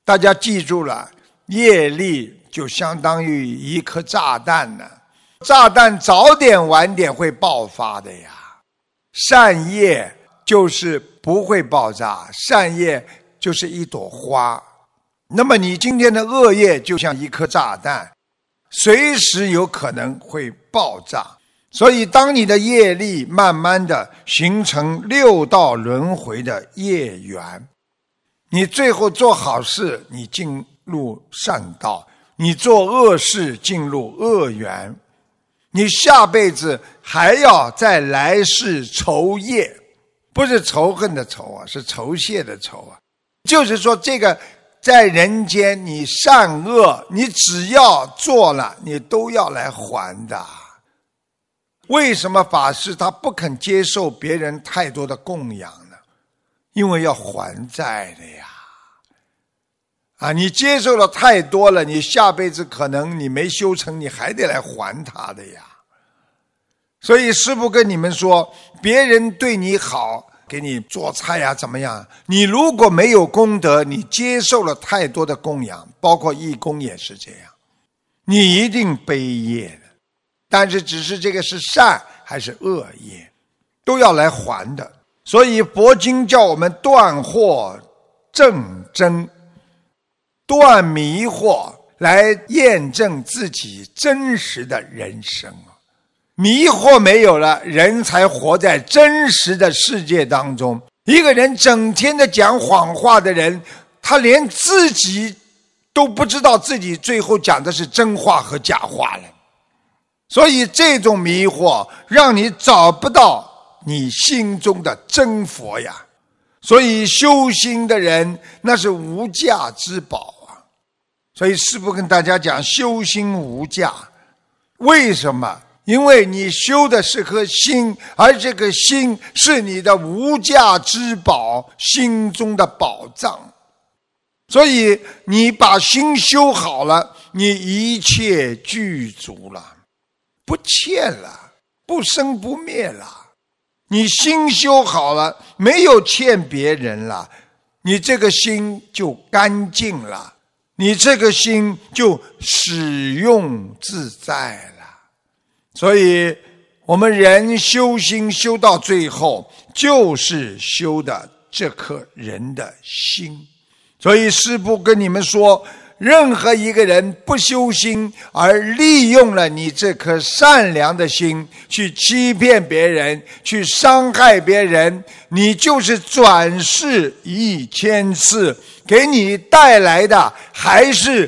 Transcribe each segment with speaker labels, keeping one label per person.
Speaker 1: 大家记住了，业力就相当于一颗炸弹呢，炸弹早点晚点会爆发的呀。善业就是不会爆炸，善业就是一朵花。那么你今天的恶业就像一颗炸弹，随时有可能会爆炸。所以当你的业力慢慢的形成六道轮回的业缘，你最后做好事你进入善道，你做恶事进入恶缘，你下辈子还要在来世酬业，不是仇恨的仇啊，是酬谢的酬啊。就是说这个在人间你善恶你只要做了你都要来还的。为什么法师他不肯接受别人太多的供养呢？因为要还债的呀。你接受了太多了，你下辈子可能你没修成，你还得来还他的呀。所以师父跟你们说，别人对你好，给你做菜呀怎么样，你如果没有功德，你接受了太多的供养，包括义工也是这样，你一定背业的。但是只是这个是善还是恶业，都要来还的。所以佛经叫我们断惑正真，断迷惑，来验证自己真实的人生。迷惑没有了，人才活在真实的世界当中。一个人整天的讲谎话的人，他连自己都不知道自己最后讲的是真话和假话了。所以这种迷惑让你找不到你心中的真佛呀。所以修心的人那是无价之宝啊。所以师父跟大家讲，修心无价。为什么？因为你修的是颗心，而这个心是你的无价之宝，心中的宝藏。所以你把心修好了，你一切具足了，不欠了，不生不灭了。你心修好了，没有欠别人了，你这个心就干净了，你这个心就使用自在了。所以我们人修心修到最后，就是修的这颗人的心。所以师父跟你们说，任何一个人不修心，而利用了你这颗善良的心去欺骗别人，去伤害别人，你就是转世1000次，给你带来的还是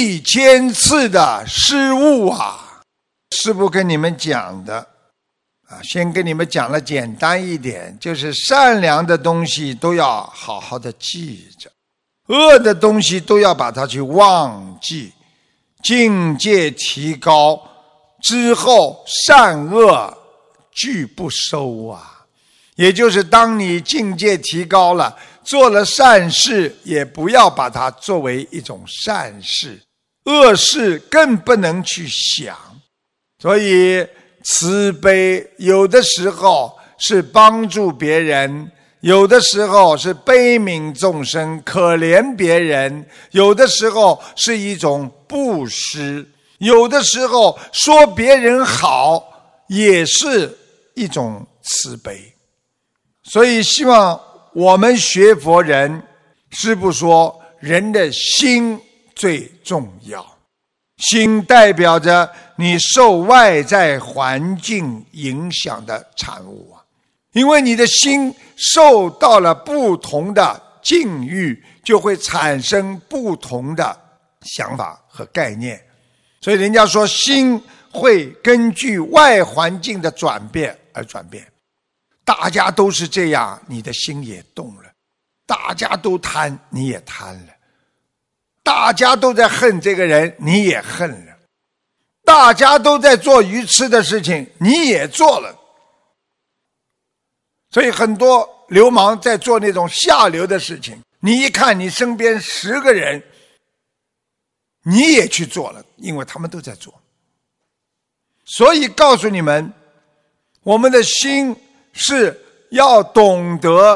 Speaker 1: 1000次的失误啊。师父跟你们讲的先跟你们讲了简单一点，就是善良的东西都要好好的记着，恶的东西都要把它去忘记。境界提高之后，善恶俱不收啊。也就是当你境界提高了，做了善事也不要把它作为一种善事，恶事更不能去想。所以慈悲有的时候是帮助别人，有的时候是悲悯众生，可怜别人，有的时候是一种布施，有的时候说别人好也是一种慈悲。所以希望我们学佛人，师父说人的心最重要，心代表着你受外在环境影响的产物啊。因为你的心受到了不同的境遇，就会产生不同的想法和概念。所以人家说心会根据外环境的转变而转变。大家都是这样，你的心也动了。大家都贪，你也贪了。大家都在恨这个人，你也恨了。大家都在做愚痴的事情，你也做了。所以很多流氓在做那种下流的事情，你一看你身边10个人，你也去做了，因为他们都在做。所以告诉你们，我们的心是要懂得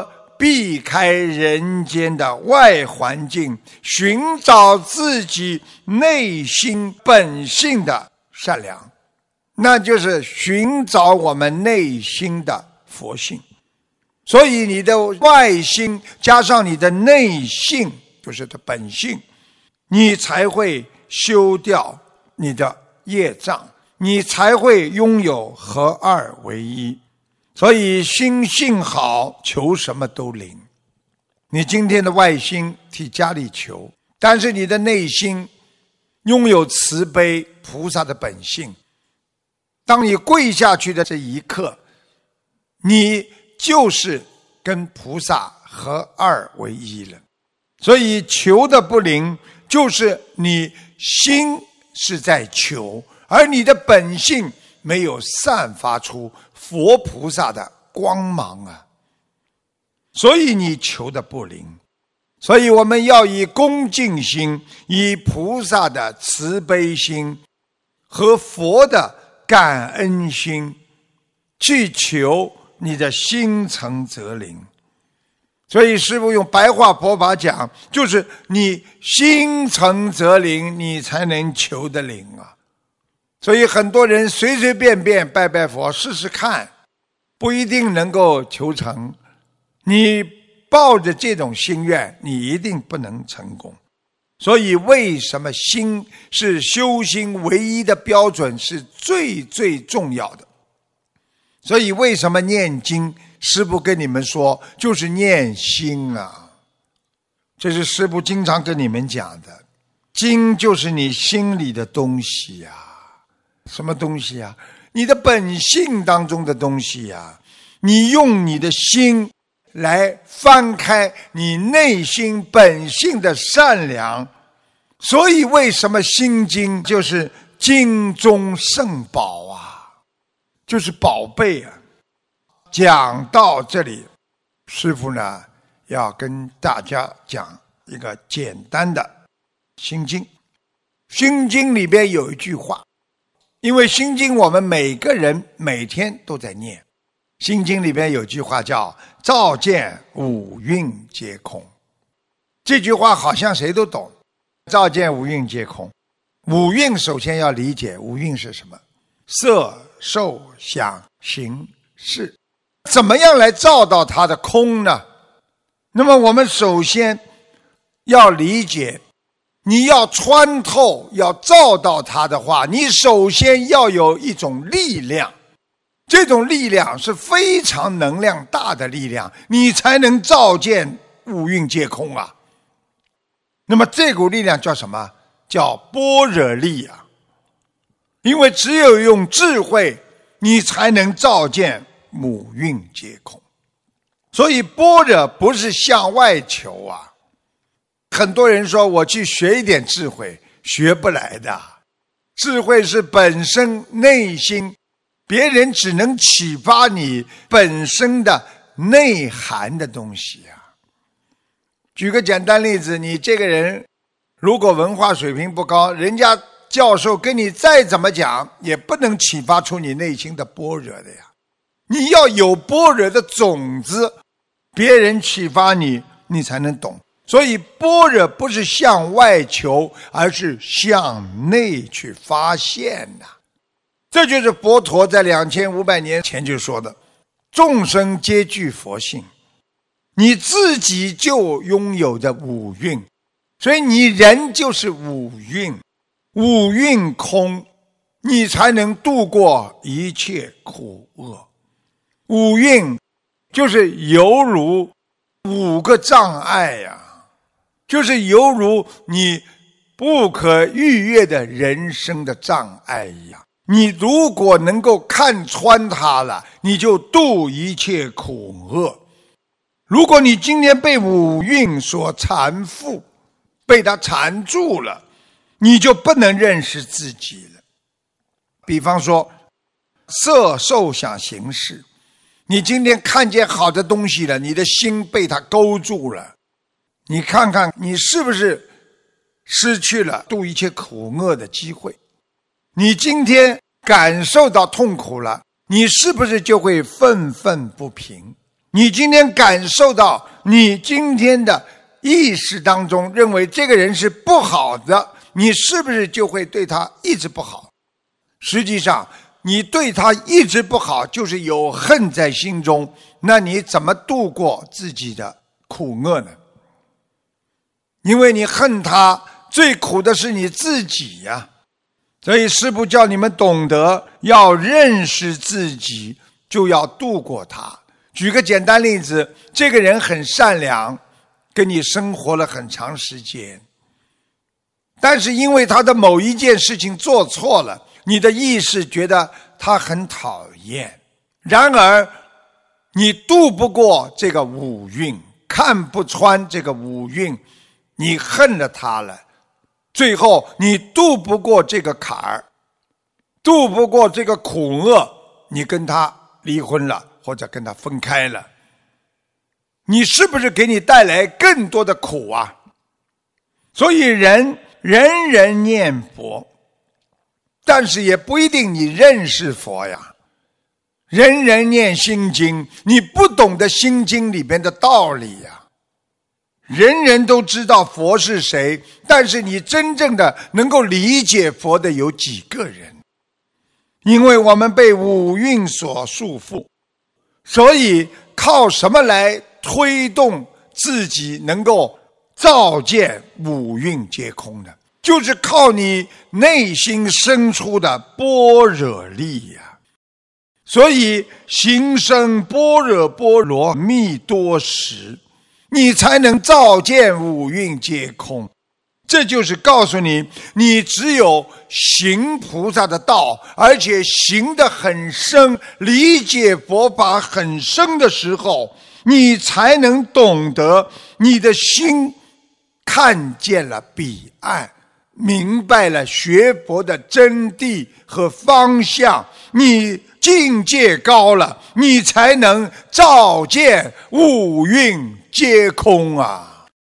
Speaker 1: 避开人间的外环境，寻找自己内心本性的善良，那就是寻找我们内心的佛性。所以你的外心加上你的内性，就是的本性，你才会修掉你的业障，你才会拥有合二为一。所以心性好，求什么都灵。你今天的外心替家里求，但是你的内心拥有慈悲菩萨的本性，当你跪下去的这一刻，你就是跟菩萨合二为一了。所以求的不灵，就是你心是在求，而你的本性没有散发出佛菩萨的光芒啊，所以你求的不灵。所以我们要以恭敬心，以菩萨的慈悲心和佛的感恩心去求你的心诚则灵。所以师父用白话佛法讲，就是你心诚则灵，你才能求得灵啊。所以很多人随随便便拜拜佛试试看，不一定能够求成。你抱着这种心愿，你一定不能成功。所以为什么心是修心唯一的标准，是最最重要的。所以为什么念经，师父跟你们说就是念心啊，这是师父经常跟你们讲的。经就是你心里的东西啊。什么东西啊？你的本性当中的东西啊。你用你的心来翻开你内心本性的善良。所以为什么心经就是经中圣宝啊，就是宝贝啊。讲到这里，师父呢要跟大家讲一个简单的心经。心经里边有一句话，因为心经我们每个人每天都在念，心经里边有句话叫照见五蕴皆空。这句话好像谁都懂，照见五蕴皆空。五蕴首先要理解，五蕴是什么？色受想行识。怎么样来照到它的空呢？那么我们首先要理解，你要穿透，要照到它的话，你首先要有一种力量，这种力量是非常能量大的力量，你才能照见五蕴皆空啊。那么这股力量叫什么？叫般若力啊。因为只有用智慧，你才能照见五蕴皆空。所以般若不是向外求啊。很多人说我去学一点智慧，学不来的。智慧是本身内心，别人只能启发你本身的内涵的东西啊。举个简单例子，你这个人如果文化水平不高，人家教授跟你再怎么讲，也不能启发出你内心的般若的呀。你要有般若的种子，别人启发你，你才能懂。所以般若不是向外求，而是向内去发现呐。这就是佛陀在2500年前就说的，众生皆具佛性，你自己就拥有着五蕴。所以你人就是五蕴，五蕴空，你才能度过一切苦厄。五蕴就是犹如5个障碍呀，就是犹如你不可逾越的人生的障碍一样。你如果能够看穿它了，你就度一切苦厄。如果你今天被五蕴所缠缚，被它缠住了，你就不能认识自己了。比方说色受想行识，你今天看见好的东西了，你的心被它勾住了，你看看你是不是失去了度一切苦厄的机会。你今天感受到痛苦了，你是不是就会愤愤不平？ 你今天感受到你今天的意识当中认为这个人是不好的，你是不是就会对他一直不好？实际上你对他一直不好就是有恨在心中，那你怎么度过自己的苦厄呢？因为你恨他，最苦的是你自己呀。所以师父叫你们懂得要认识自己，就要度过他。举个简单例子，这个人很善良，跟你生活了很长时间，但是因为他的某一件事情做错了，你的意识觉得他很讨厌，然而你渡不过这个五蕴，看不穿这个五蕴，你恨了他了，最后你渡不过这个坎儿，渡不过这个苦厄，你跟他离婚了，或者跟他分开了，你是不是给你带来更多的苦啊？所以人人念佛，但是也不一定你认识佛呀。人人念心经，你不懂得心经里边的道理呀。人人都知道佛是谁，但是你真正的能够理解佛的有几个人？因为我们被五蕴所束缚，所以靠什么来推动自己能够照见五蕴皆空的？就是靠你内心深处的般若力呀。所以行深般若波罗蜜多时，你才能照见五蕴皆空。这就是告诉你，你只有行菩萨的道，而且行得很深，理解佛法很深的时候，你才能懂得你的心看见了彼岸，明白了学佛的真谛和方向，你境界高了，你才能照见五蕴皆空啊。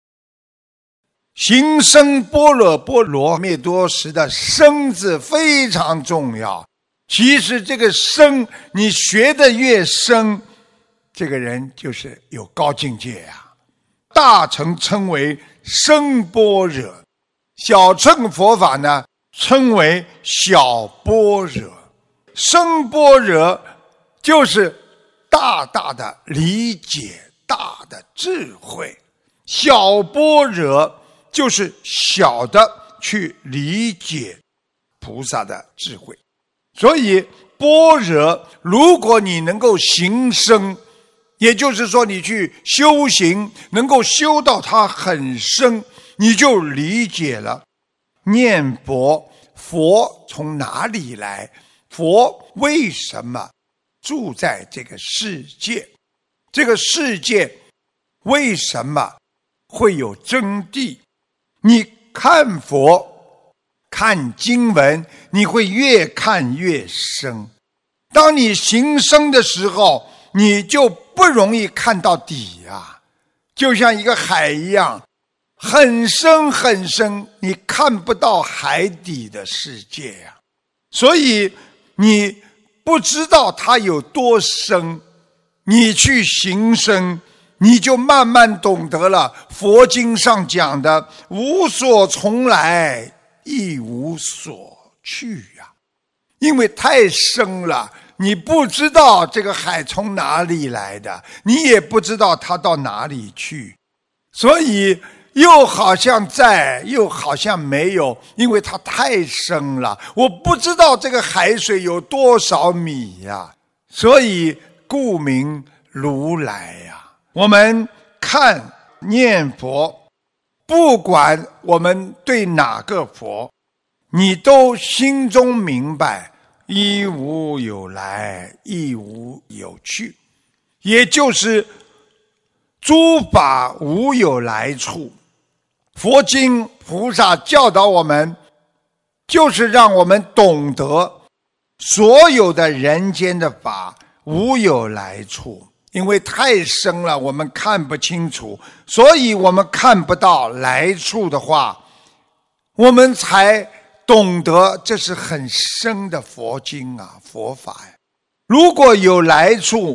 Speaker 1: 行深般若波罗蜜多时的深字非常重要。其实这个深，你学得越深，这个人就是有高境界呀。大乘称为深般若，小乘佛法呢称为小般若。深般若就是大大的理解，大的智慧，小般若就是小的去理解菩萨的智慧。所以般若如果你能够行深，也就是说你去修行能够修到它很深，你就理解了念佛，佛从哪里来，佛为什么住在这个世界，这个世界为什么会有真谛。你看佛看经文，你会越看越深。当你行深的时候，你就不容易看到底啊，就像一个海一样，很深很深，你看不到海底的世界啊。所以你不知道它有多深，你去行深，你就慢慢懂得了佛经上讲的无所从来亦无所去啊。因为太深了，你不知道这个海从哪里来的，你也不知道它到哪里去，所以又好像在，又好像没有，因为它太深了，我不知道这个海水有多少米呀，所以故名如来呀。我们看念佛，不管我们对哪个佛，你都心中明白一无有来，一无有去，也就是诸法无有来处。佛经菩萨教导我们，就是让我们懂得所有的人间的法无有来处。因为太深了，我们看不清楚，所以我们看不到来处的话，我们才懂得这是很深的佛经啊，佛法呀。如果有来处，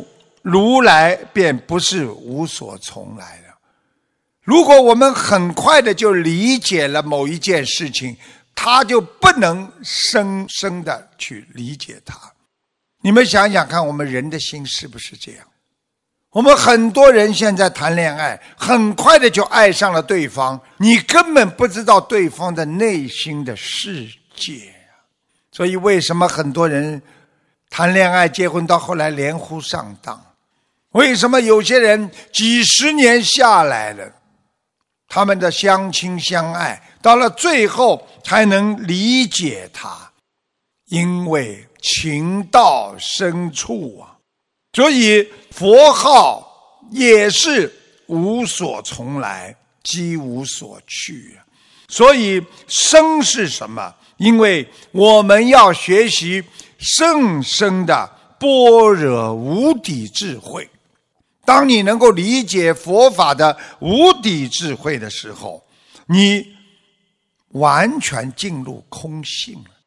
Speaker 1: 如来便不是无所从来了。如果我们很快的就理解了某一件事情，他就不能深深的去理解它。你们想想看，我们人的心是不是这样？我们很多人现在谈恋爱，很快的就爱上了对方，你根本不知道对方的内心的世界。所以为什么很多人谈恋爱结婚到后来连呼上当？为什么有些人几十年下来了，他们的相亲相爱，到了最后才能理解他？因为情到深处啊。所以佛号也是无所从来，即无所去。所以生是什么？因为我们要学习甚深的般若无底智慧。当你能够理解佛法的无底智慧的时候，你完全进入空性了。